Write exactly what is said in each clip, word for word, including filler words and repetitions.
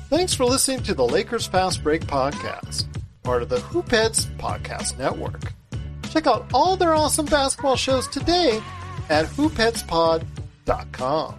Thanks for listening to the Lakers Fast Break podcast, part of the Hoopheads Podcast Network. Check out all their awesome basketball shows today at hoopheads pod dot com.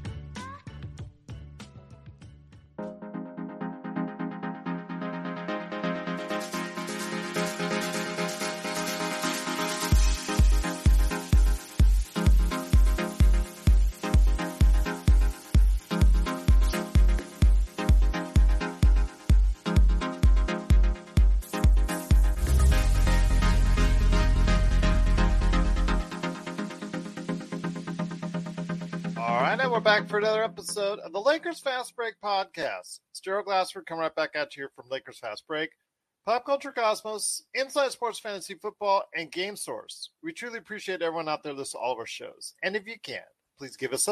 We're back for another episode of the Lakers Fast Break podcast. It's Gerald Glassford coming right back at you here from Lakers Fast Break, Pop Culture Cosmos, Inside Sports Fantasy Football, and Game Source. We truly appreciate everyone out there listening to all of our shows. And if you can, please give us a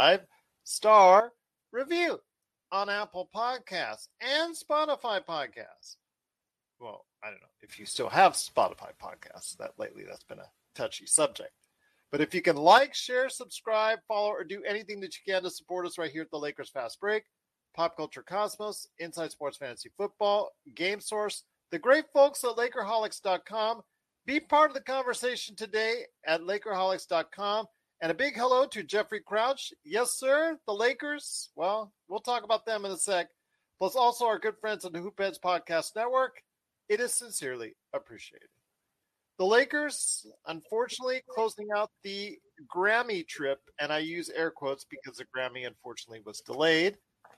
five-star review on Apple Podcasts and Spotify Podcasts. Well, I don't know if you still have Spotify Podcasts. That lately, that's been a touchy subject. But if you can like, share, subscribe, follow, or do anything that you can to support us right here at the Lakers Fast Break, Pop Culture Cosmos, Inside Sports Fantasy Football, Game Source, the great folks at Lakerholics dot com, be part of the conversation today at Lakerholics dot com. And a big hello to Jeffrey Crouch. Yes, sir, the Lakers. Well, we'll talk about them in a sec. Plus also our good friends at the Hoopheads Podcast Network. It is sincerely appreciated. The Lakers, unfortunately, closing out the Grammy trip, and I use air quotes because the Grammy, unfortunately, was delayed.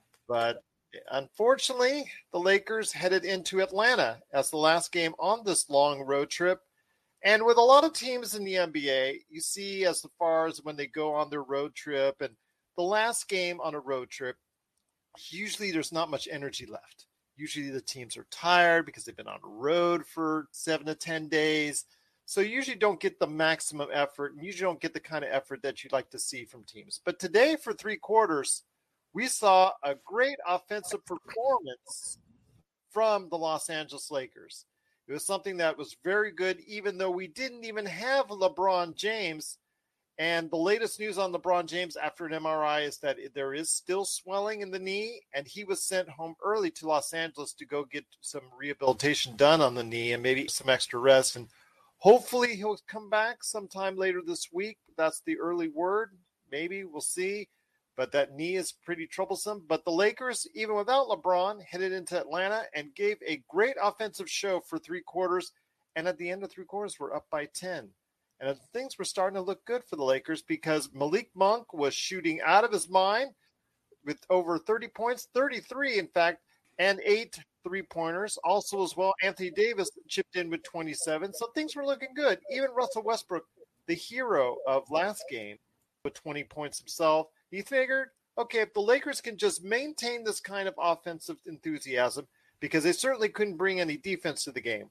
But unfortunately, the Lakers headed into Atlanta as the last game on this long road trip. And with a lot of teams in the N B A, you see as far as when they go on their road trip and the last game on a road trip, usually there's not much energy left. Usually the teams are tired because they've been on the road for seven to ten days. So you usually don't get the maximum effort, and usually don't get the kind of effort that you'd like to see from teams. But today, for three quarters, we saw a great offensive performance from the Los Angeles Lakers. It was something that was very good, even though we didn't even have LeBron James. And the latest news on LeBron James after an M R I is that there is still swelling in the knee, and he was sent home early to Los Angeles to go get some rehabilitation done on the knee and maybe some extra rest. And hopefully he'll come back sometime later this week. That's the early word. Maybe we'll see. But that knee is pretty troublesome. But the Lakers, even without LeBron, headed into Atlanta and gave a great offensive show for three quarters. And at the end of three quarters, we're up by ten. And things were starting to look good for the Lakers because Malik Monk was shooting out of his mind with over thirty points, thirty-three, in fact, and eight three-pointers. Also as well, Anthony Davis chipped in with twenty-seven. So things were looking good. Even Russell Westbrook, the hero of last game, with twenty points himself. He figured, okay, if the Lakers can just maintain this kind of offensive enthusiasm, because they certainly couldn't bring any defense to the game,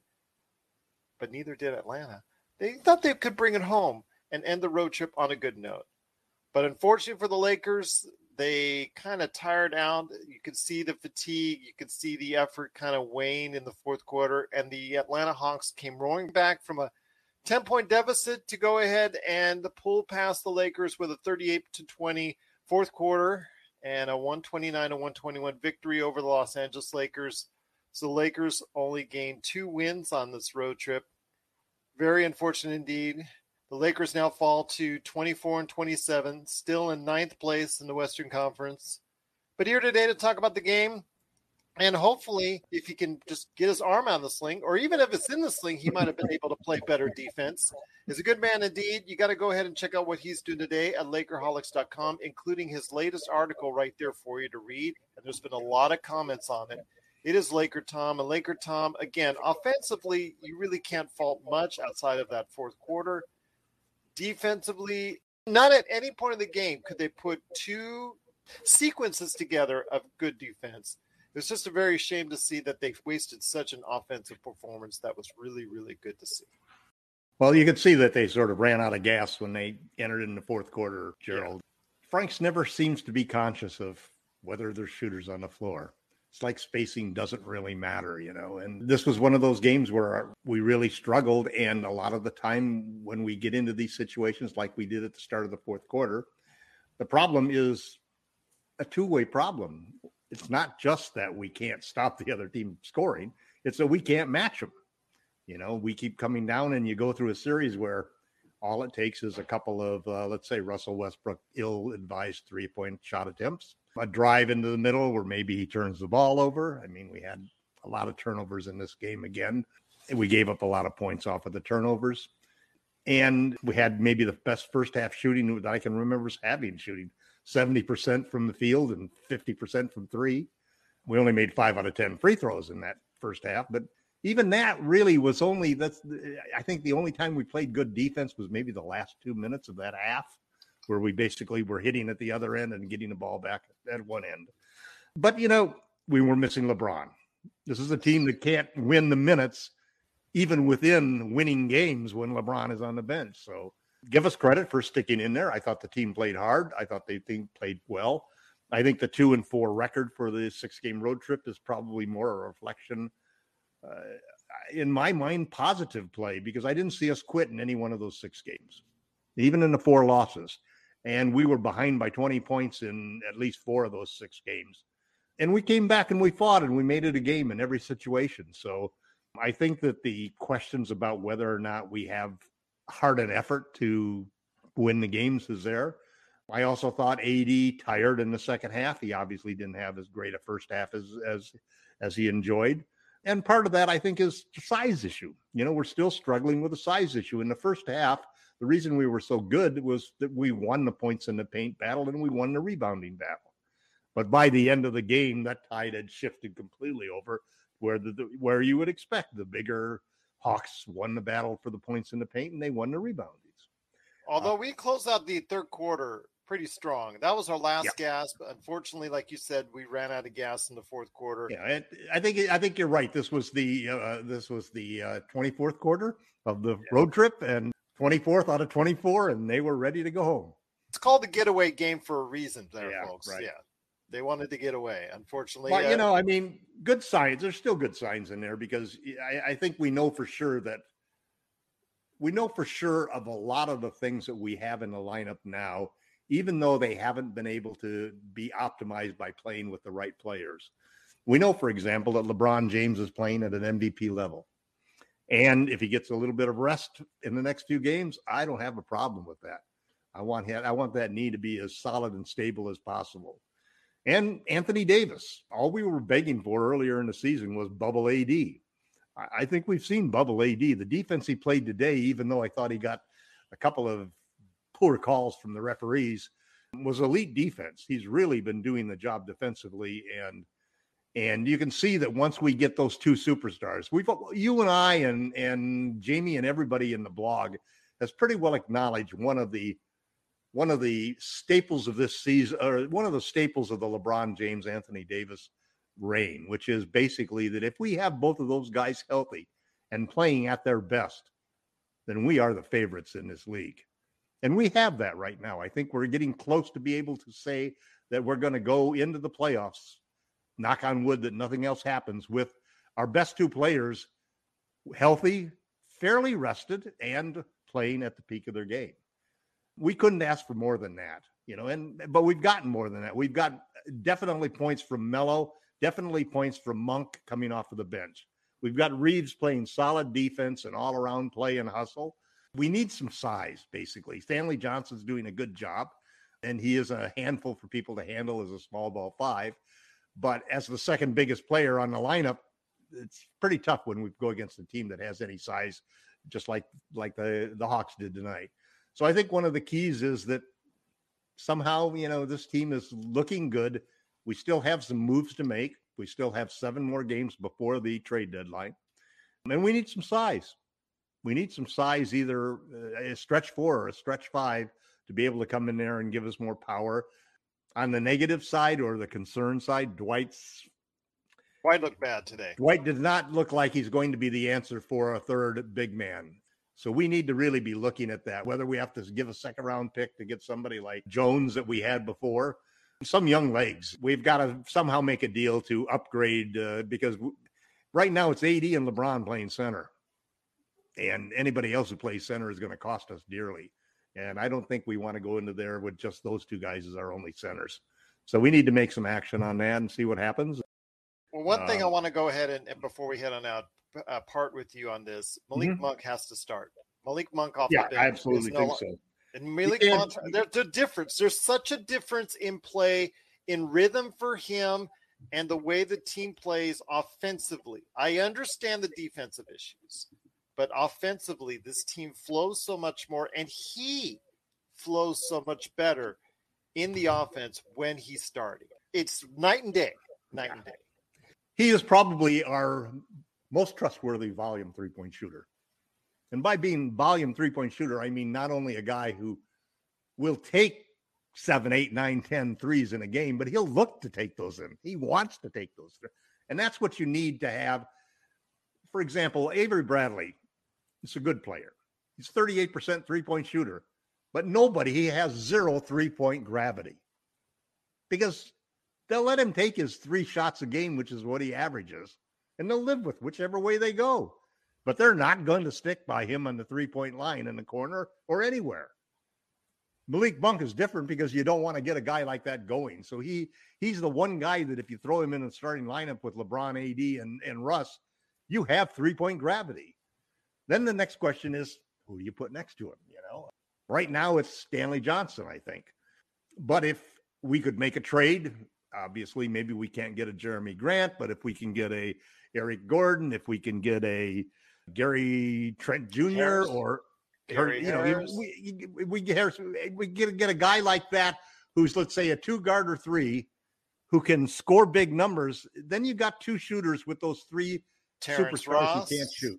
but neither did Atlanta. They thought they could bring it home and end the road trip on a good note. But unfortunately for the Lakers, they kind of tired out. You could see the fatigue. You could see the effort kind of wane in the fourth quarter. And the Atlanta Hawks came roaring back from a ten-point deficit to go ahead and pull past the Lakers with a thirty-eight to twenty fourth quarter and a one twenty-nine to one twenty-one victory over the Los Angeles Lakers. So the Lakers only gained two wins on this road trip. Very unfortunate indeed. The Lakers now fall to twenty-four and twenty-seven, still in ninth place in the Western Conference. But here today to talk about the game, and hopefully if he can just get his arm out of the sling, or even if it's in the sling, he might have been able to play better defense. He's a good man indeed. You got to go ahead and check out what he's doing today at Lakerholics dot com, including his latest article right there for you to read. And there's been a lot of comments on it. It is Laker Tom, and Laker Tom, again, offensively, you really can't fault much outside of that fourth quarter. Defensively, not at any point in the game could they put two sequences together of good defense. It was just a very shame to see that they wasted such an offensive performance that was really, really good to see. Well, you could see that they sort of ran out of gas when they entered in the fourth quarter, Gerald. Yeah. Franks never seems to be conscious of whether there's shooters on the floor. It's like spacing doesn't really matter, you know, and this was one of those games where we really struggled. And a lot of the time when we get into these situations, like we did at the start of the fourth quarter, the problem is a two-way problem. it's not just that we can't stop the other team scoring. It's that we can't match them. You know, we keep coming down, and you go through a series where all it takes is a couple of, uh, let's say, Russell Westbrook ill-advised three-point shot attempts, a drive into the middle where maybe he turns the ball over. I mean, we had a lot of turnovers in this game again. We gave up a lot of points off of the turnovers. And we had maybe the best first half shooting that I can remember having, shooting seventy percent from the field and fifty percent from three. We only made five out of ten free throws in that first half, but even that really was only, that's, I think the only time we played good defense was maybe the last two minutes of that half, where we basically were hitting at the other end and getting the ball back at one end. But, you know, we were missing LeBron. This is a team that can't win the minutes even within winning games when LeBron is on the bench. So give us credit for sticking in there. I thought the team played hard. I thought they think played well. I think the two and four record for the six game road trip is probably more a reflection, uh, in my mind, positive play, because I didn't see us quit in any one of those six games, even in the four losses. And we were behind by twenty points in at least four of those six games. And we came back and we fought and we made it a game in every situation. So I think that the questions about whether or not we have heart and effort to win the games is there. I also thought A D tired in the second half. He obviously didn't have as great a first half as as as he enjoyed. And part of that, I think, is the size issue. You know, we're still struggling with a size issue. In the first half, the reason we were so good was that we won the points in the paint battle and we won the rebounding battle. But by the end of the game, that tide had shifted completely over where the, the where you would expect. The bigger Hawks won the battle for the points in the paint and they won the reboundings. Although uh, we closed out the third quarter pretty strong. That was our last yeah. gasp. Unfortunately, like you said, we ran out of gas in the fourth quarter. Yeah, it, I think I think you're right. This was the uh, this was the uh, twenty-fourth quarter of the yeah. road trip, and twenty-fourth out of twenty-four, and they were ready to go home. It's called the getaway game for a reason, there, yeah, folks. Right. Yeah, they wanted to get away. Unfortunately, but uh, you know, I mean, good signs. There's still good signs in there because I, I think we know for sure that we know for sure of a lot of the things that we have in the lineup now, even though they haven't been able to be optimized by playing with the right players. We know, for example, that LeBron James is playing at an M V P level. And if he gets a little bit of rest in the next few games, I don't have a problem with that. I want him, I want that knee to be as solid and stable as possible. And Anthony Davis, all we were begging for earlier in the season was bubble A D. I think we've seen bubble A D. The defense he played today, even though I thought he got a couple of poor calls from the referees, was elite defense. He's really been doing the job defensively, and and you can see that once we get those two superstars, we've you and I and and Jamie and everybody in the blog has pretty well acknowledged one of the one of the staples of this season, or one of the staples of the LeBron James, Anthony Davis reign, which is basically that if we have both of those guys healthy and playing at their best, then we are the favorites in this league. And we have that right now. I think we're getting close to be able to say that we're going to go into the playoffs, knock on wood that nothing else happens, with our best two players healthy, fairly rested, and playing at the peak of their game. We couldn't ask for more than that, you know, and but we've gotten more than that. We've got definitely points from Melo, definitely points from Monk coming off of the bench. We've got Reeves playing solid defense and all-around play and hustle. We need some size, basically. Stanley Johnson's doing a good job, and he is a handful for people to handle as a small ball five. But as the second biggest player on the lineup, it's pretty tough when we go against a team that has any size, just like like the, the Hawks did tonight. So I think one of the keys is that somehow, you know, this team is looking good. We still have some moves to make. We still have seven more games before the trade deadline. And we need some size. We need some size, either a stretch four or a stretch five, to be able to come in there and give us more power. On the negative side or the concern side, Dwight's Dwight looked bad today. Dwight did not look like he's going to be the answer for a third big man. So we need to really be looking at that, whether we have to give a second round pick to get somebody like Jones that we had before, some young legs. We've got to somehow make a deal to upgrade uh, because right now it's A D and LeBron playing center. And anybody else who plays center is going to cost us dearly. And I don't think we want to go into there with just those two guys as our only centers. So we need to make some action on that and see what happens. Well, one thing Uh, I want to go ahead and, and before we head on out, uh, part with you on this. Malik Mhm. Monk has to start. Malik Monk off Yeah, the bench. I absolutely is no think lo- so. And Malik can't- Monk, there's the difference. There's such a difference in play, in rhythm for him, and the way the team plays offensively. I understand the defensive issues, but offensively, this team flows so much more, and he flows so much better in the offense when he's starting. It's night and day, night and day. He is probably our most trustworthy volume three-point shooter. And by being volume three-point shooter, I mean not only a guy who will take seven, eight, nine, ten threes in a game, but he'll look to take those in. He wants to take those. And that's what you need to have. For example, Avery Bradley is a good player. He's thirty-eight percent three-point shooter, but nobody, he has zero three-point gravity because they'll let him take his three shots a game, which is what he averages, and they'll live with whichever way they go. But they're not going to stick by him on the three-point line in the corner or anywhere. Malik Monk is different because you don't want to get a guy like that going. So he he's the one guy that if you throw him in the starting lineup with LeBron, A D, and, and Russ, you have three-point gravity. Then the next question is, who do you put next to him? You know, right now it's Stanley Johnson, I think. But if we could make a trade, obviously maybe we can't get a Jeremy Grant, but if we can get a Eric Gordon, if we can get a Gary Trent Junior Harris. or Gary you know, Harris. we we get we get get a guy like that who's, let's say, a two guard or three who can score big numbers. Then you got two shooters with those three Terrence superstars Ross. who can't shoot.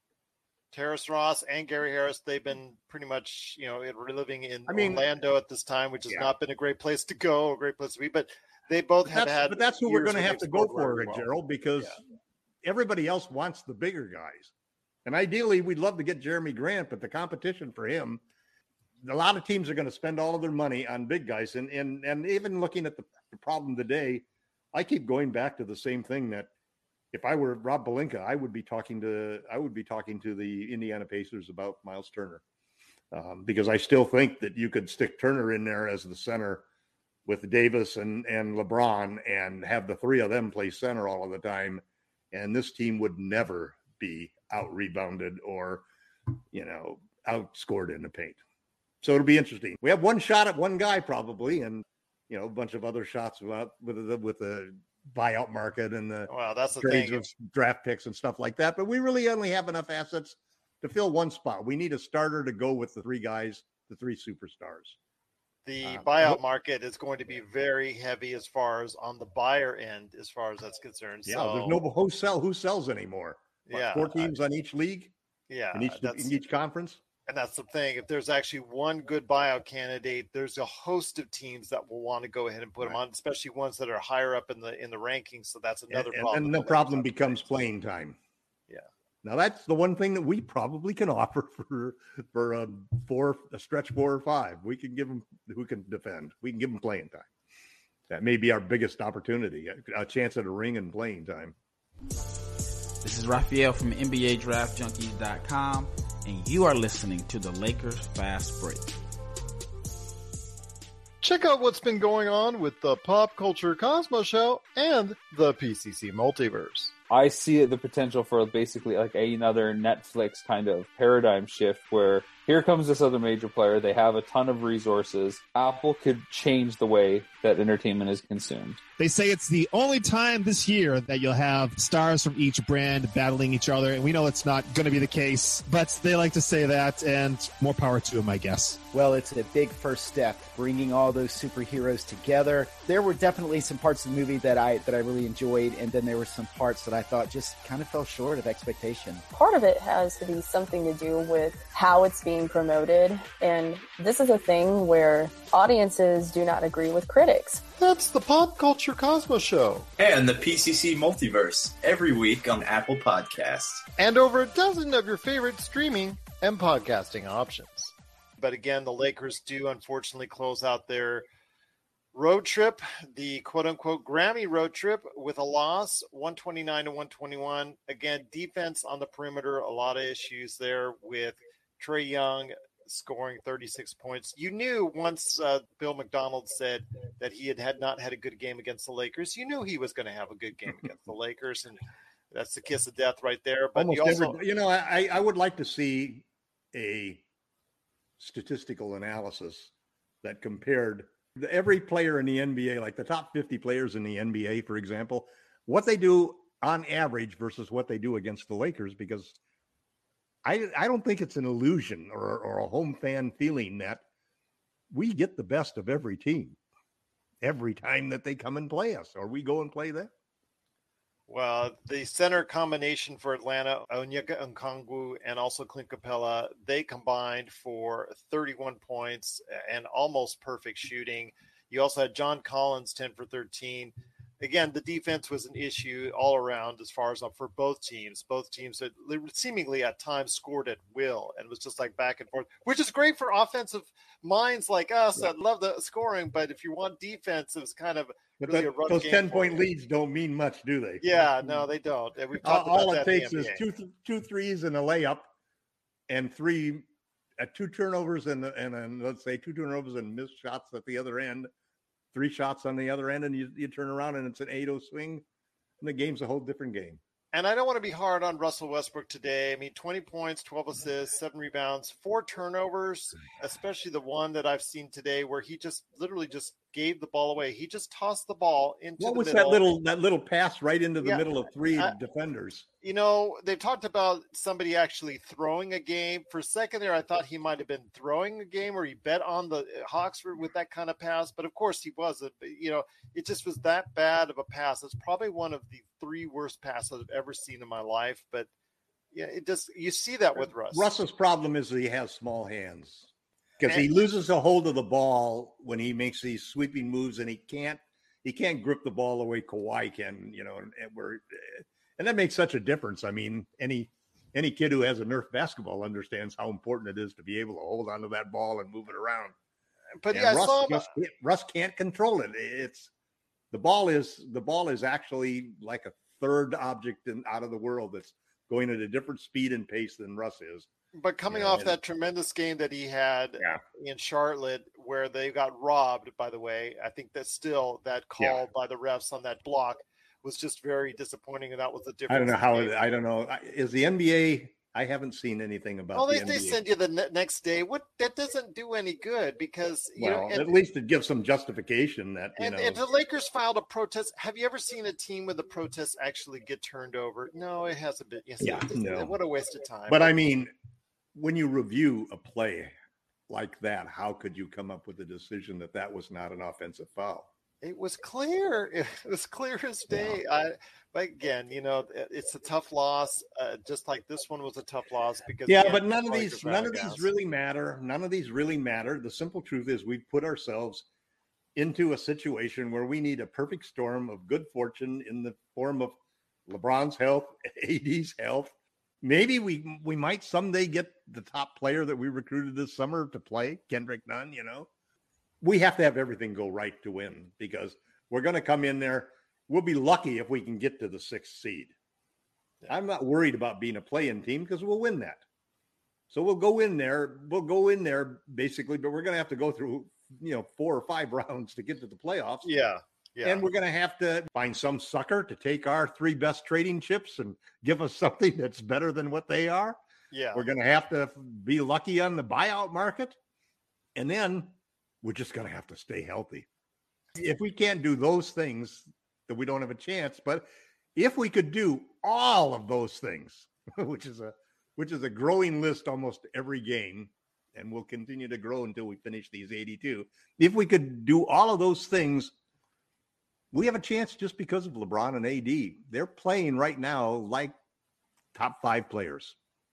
Terrence Ross and Gary Harris, they've been pretty much, you know, living in I mean, Orlando at this time, which has yeah. not been a great place to go, a great place to be. But they both But have that's, had. but that's who we're years going to where have to they've go scored for, very well. Gerald, because Yeah. everybody else wants the bigger guys. And ideally, we'd love to get Jeremy Grant, but the competition for him, a lot of teams are going to spend all of their money on big guys. And and and even looking at the, the problem today, I keep going back to the same thing that if I were Rob Pelinka, I would be talking to I would be talking to the Indiana Pacers about Miles Turner, um, because I still think that you could stick Turner in there as the center with Davis and and LeBron and have the three of them play center all of the time, and this team would never be out rebounded or, you know, outscored in the paint. So it'll be interesting. We have one shot at one guy probably, and you know, a bunch of other shots with the with the buyout market and the Well, that's the trades thing. of draft picks and stuff like that. But we really only have enough assets to fill one spot. We need a starter to go with the three guys, the three superstars. The Uh, buyout nope. market is going to be very heavy as far as on the buyer end, as far as that's concerned. Yeah, so, there's no who sell who sells anymore. What, Yeah, four teams on each league yeah, in each that's in each conference. and that's the thing. If there's actually one good buyout candidate, there's a host of teams that will want to go ahead and put them on, especially ones that are higher up in the in the rankings. So that's another and, problem. And the Lakers problem have to becomes face. playing time. Yeah. Now that's the one thing that we probably can offer for for a four a stretch four or five. We can give them who can defend. We can give them playing time. That may be our biggest opportunity, a, a chance at a ring and playing time. This is Raphael from N B A Draft Junkies dot com, and you are listening to the Lakers Fast Break. Check out what's been going on with the Pop Culture Cosmos Show and the P C C Multiverse. I see the potential for basically like another Netflix kind of paradigm shift where here comes this other major player. They have a ton of resources. Apple could change the way that entertainment is consumed. They say it's the only time this year that you'll have stars from each brand battling each other, and we know it's not going to be the case, but they like to say that, and more power to them, I guess. Well, it's a big first step, bringing all those superheroes together. There were definitely some parts of the movie that I that I really enjoyed, and then there were some parts that I thought just kind of fell short of expectation. Part of it has to be something to do with how it's being promoted, and this is a thing where audiences do not agree with critics. That's the Pop Culture Cosmos Show. And the P C C Multiverse, every week on Apple Podcasts. And over a dozen of your favorite streaming and podcasting options. But again, the Lakers do unfortunately close out their road trip, the quote-unquote Grammy road trip, with a loss, one twenty-nine to one twenty-one. Again, defense on the perimeter, a lot of issues there with Trae Young scoring thirty-six points. You knew once uh, Bill McDonald said that he had, had not had a good game against the Lakers, you knew he was going to have a good game against the Lakers, and that's the kiss of death right there. But Almost you also, every, you know, I, I would like to see a statistical analysis that compared every player in the N B A, like the top fifty players in the N B A, for example, what they do on average versus what they do against the Lakers, because I, I don't think it's an illusion or, or a home fan feeling that we get the best of every team every time that they come and play us, or we go and play them. well, the center combination for Atlanta, Onyeka Okongwu and also Clint Capella, they combined for thirty-one points and almost perfect shooting. You also had John Collins, ten for thirteen. Again, the defense was an issue all around as far as for both teams. Both teams that seemingly at times scored at will and was just like back and forth, which is great for offensive minds like us that love the scoring. But if you want defense, it was kind of But really that, a rough those game ten-point for you. leads don't mean much, do they? Yeah, no, they don't. And we've All, talked about all it that in takes the is N B A. two two threes and a layup, and three, uh, two turnovers and and, and let's say two turnovers and missed shots at the other end. Three shots on the other end, and you, you turn around and it's an eight oh swing, and the game's a whole different game. And I don't want to be hard on Russell Westbrook today. I mean, twenty points, twelve assists, seven rebounds, four turnovers, especially the one that I've seen today where he just literally just gave the ball away. He just tossed the ball into What the was middle. that little that little pass right into the Yeah, middle of three I- defenders? You know, they've talked about somebody actually throwing a game. For a second there, I thought he might have been throwing a game, or he bet on the Hawks with that kind of pass. But of course, he wasn't. But, you know, it just was that bad of a pass. It's probably one of the three worst passes I've ever seen in my life. But yeah, it just you see that with Russ. Russ's problem is that he has small hands because he And- loses a hold of the ball when he makes these sweeping moves, and he can't he can't grip the ball the way Kawhi can. You know, and, and we're. And that makes such a difference. I mean, any any kid who has a Nerf basketball understands how important it is to be able to hold onto that ball and move it around. But And yeah, I Russ, saw him. just, Russ can't control it. It's the ball is the ball is actually like a third object in, out of the world that's going at a different speed and pace than Russ is. But coming Yeah, off and- that tremendous game that he had Yeah. in Charlotte, where they got robbed, by the way, I think that still that call Yeah. by the refs on that block was just very disappointing, and that was the difference. I don't know in how the it, game. I don't know. Is the N B A? I haven't seen anything about Well, the they, N B they A. send you the ne- next day. What that doesn't do any good because you Well, know. And, at least it gives some justification that you and, know. and the Lakers filed a protest. Have you ever seen a team with a protest actually get turned over? No, it hasn't been. Yes, Yeah, it- no. What a waste of time. But I mean, when you review a play like that, how could you come up with a decision that that was not an offensive foul? It was clear. It was clear as day. I, but again, you know, it's a tough loss. Uh, just like this one was a tough loss because Yeah, again, but none of Lakers these, were none out of these gas. really matter. None of these really matter. The simple truth is, we put ourselves into a situation where we need a perfect storm of good fortune in the form of LeBron's health, A D's health. Maybe we we might someday get the top player that we recruited this summer to play, Kendrick Nunn. You know, we have to have everything go right to win, because we're going to come in there. We'll be lucky if we can get to the sixth seed. I'm not worried about being a play-in team because we'll win that. So we'll go in there. We'll go in there basically, but we're going to have to go through, you know, four or five rounds to get to the playoffs. Yeah, yeah. And we're going to have to find some sucker to take our three best trading chips and give us something that's better than what they are. yeah. We're going to have to be lucky on the buyout market. And then we're just going to have to stay healthy. If we can't do those things, then we don't have a chance. But if we could do all of those things, which is a which is a growing list almost every game, and will continue to grow until we finish these eighty-two. If we could do all of those things, we have a chance just because of LeBron and A D. They're playing right now like top five players.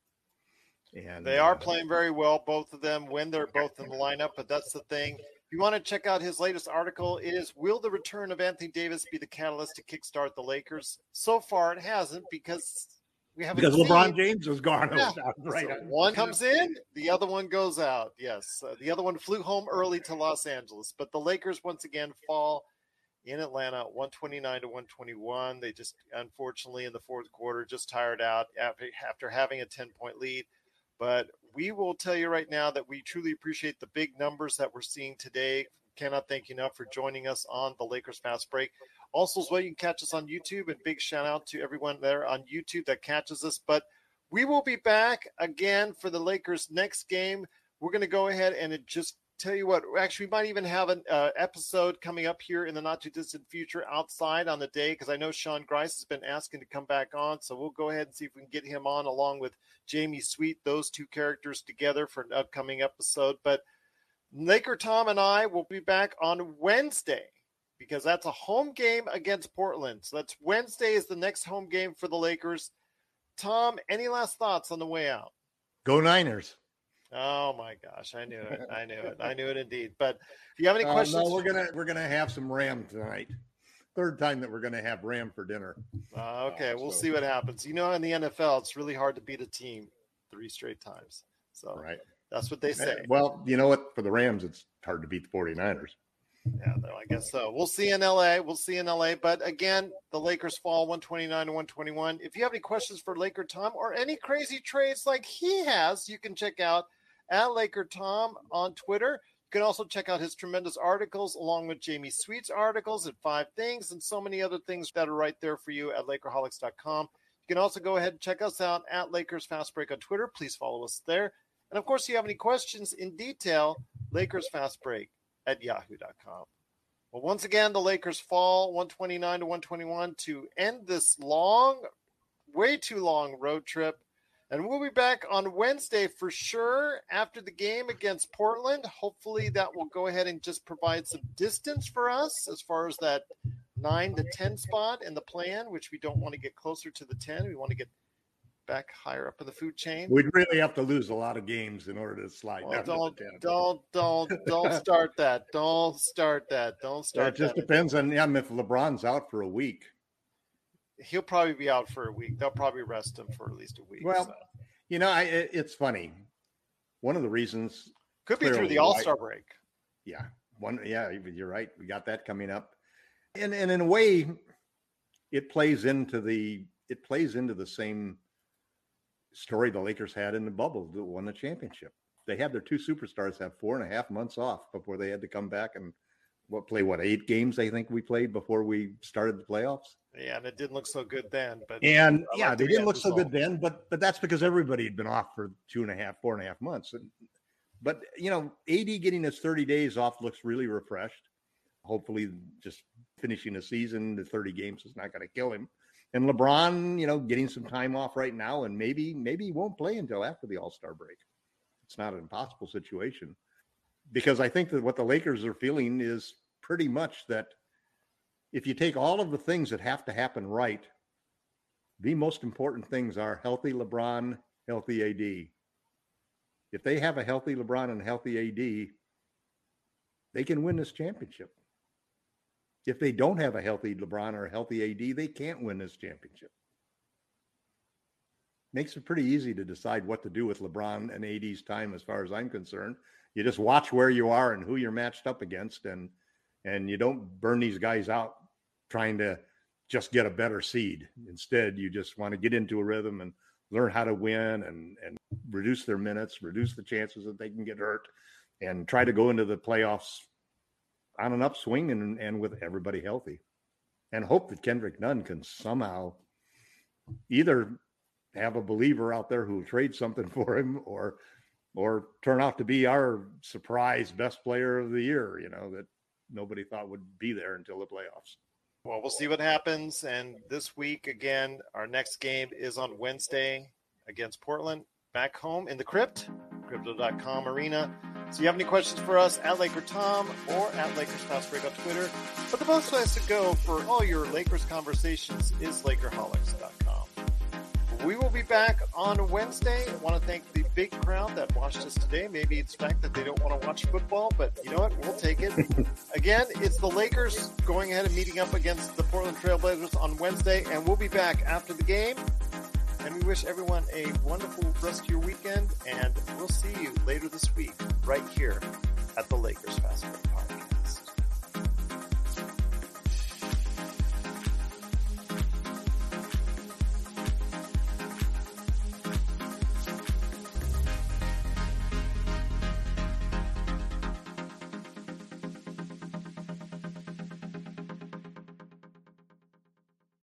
And They are uh, playing very well, both of them, when they're both in the lineup. But that's the thing. If you want to check out his latest article, it is Will the Return of Anthony Davis be the catalyst to kickstart the Lakers? So far, it hasn't, because we haven't because seen. LeBron James was gone. Yeah. Right. So one comes in, the other one goes out. Yes, uh, the other one flew home early to Los Angeles. But the Lakers once again fall in Atlanta, one twenty-nine to one twenty-one. They just, unfortunately, in the fourth quarter, just tired out after, after having a ten-point lead. But we will tell you right now that we truly appreciate the big numbers that we're seeing today. Cannot thank you enough for joining us on the Lakers Fast Break. Also, as well, you can catch us on YouTube, and big shout out to everyone there on YouTube that catches us. But we will be back again for the Lakers' next game. We're going to go ahead and just tell you what, actually, we might even have an uh, episode coming up here in the not-too-distant future outside on the day, because I know Sean Grice has been asking to come back on, so we'll go ahead and see if we can get him on along with Jamie Sweet, those two characters together for an upcoming episode. But Laker Tom and I will be back on Wednesday, because that's a home game against Portland. So that's Wednesday is the next home game for the Lakers. Tom, any last thoughts on the way out? Go Niners. Oh my gosh, I knew it. I knew it. I knew it indeed. But if you have any Uh, questions, no, we're gonna we're gonna have some Ram tonight. Third time that we're gonna have Ram for dinner. uh, okay, Uh, we'll so- see what happens. You know, in the N F L, it's really hard to beat a team three straight times. So Right. that's what they say. Well, you know what? For the Rams, it's hard to beat the 49ers. Yeah, no, I guess so. We'll see in L A. We'll see in L A. But again, the Lakers fall one twenty-nine to one twenty-one. If you have any questions for Laker Tom or any crazy trades like he has, you can check out at Laker Tom on Twitter. You can also check out his tremendous articles along with Jamie Sweet's articles at Five Things and so many other things that are right there for you at Lakerholics dot com. You can also go ahead and check us out at Lakers Fast Break on Twitter. Please follow us there. And of course, if you have any questions in detail, Lakers Fast Break at yahoo dot com. Well, once again, the Lakers fall one twenty-nine to one twenty-one to end this long, way too long road trip. And we'll be back on Wednesday for sure after the game against Portland. Hopefully that will go ahead and just provide some distance for us as far as that nine to ten spot in the plan, which we don't want to get closer to the ten. We want to get back higher up in the food chain. We'd really have to lose a lot of games in order to slide Well, down don't, to the ten. don't, don't, don't start that. Don't start that. Don't It start just that. depends on yeah, if LeBron's out for a week. He'll probably be out for a week. They'll probably rest him for at least a week. Well, so. You know, I, it, it's funny. One of the reasons Could be through clearly the why- All-Star break. Yeah, one. Yeah, you're right. We got that coming up, and and in a way, it plays into the it plays into the same story the Lakers had in the bubble that won the championship. They had their two superstars have four and a half months off before they had to come back and what play what eight games I think we played before we started the playoffs. Yeah, and it didn't look so good then. But And I yeah, like they the didn't end look so result. good then, but but that's because everybody had been off for two and a half, four and a half months. And, but you know, A D getting his thirty days off looks really refreshed. Hopefully, just finishing a season, the thirty games is not going to kill him. And LeBron, you know, getting some time off right now, and maybe maybe he won't play until after the All-Star break. It's not an impossible situation, because I think that what the Lakers are feeling is pretty much that if you take all of the things that have to happen right, the most important things are healthy LeBron, healthy A D. If they have a healthy LeBron and healthy A D, they can win this championship. If they don't have a healthy LeBron or a healthy A D, they can't win this championship. Makes it pretty easy to decide what to do with LeBron and A D's time as far as I'm concerned. You just watch where you are and who you're matched up against, and and you don't burn these guys out trying to just get a better seed. Instead, you just want to get into a rhythm and learn how to win and, and reduce their minutes, reduce the chances that they can get hurt, and try to go into the playoffs on an upswing and, and with everybody healthy. And hope that Kendrick Nunn can somehow either have a believer out there who will trade something for him or or turn out to be our surprise best player of the year, you know, that nobody thought would be there until the playoffs. Well, we'll see what happens. And this week, again, our next game is on Wednesday against Portland, back home in the Crypt, crypto dot com arena. So you have any questions for us at Laker Tom or at Lakers Fast Break on Twitter. But the best place to go for all your Lakers conversations is Lakerholics dot com. We will be back on Wednesday. I want to thank the big crowd that watched us today. Maybe it's the fact that they don't want to watch football, but you know what? We'll take it. Again, it's the Lakers going ahead and meeting up against the Portland Trail Blazers on Wednesday, and we'll be back after the game. And we wish everyone a wonderful rest of your weekend, and we'll see you later this week right here at the Lakers Fast Break Podcast.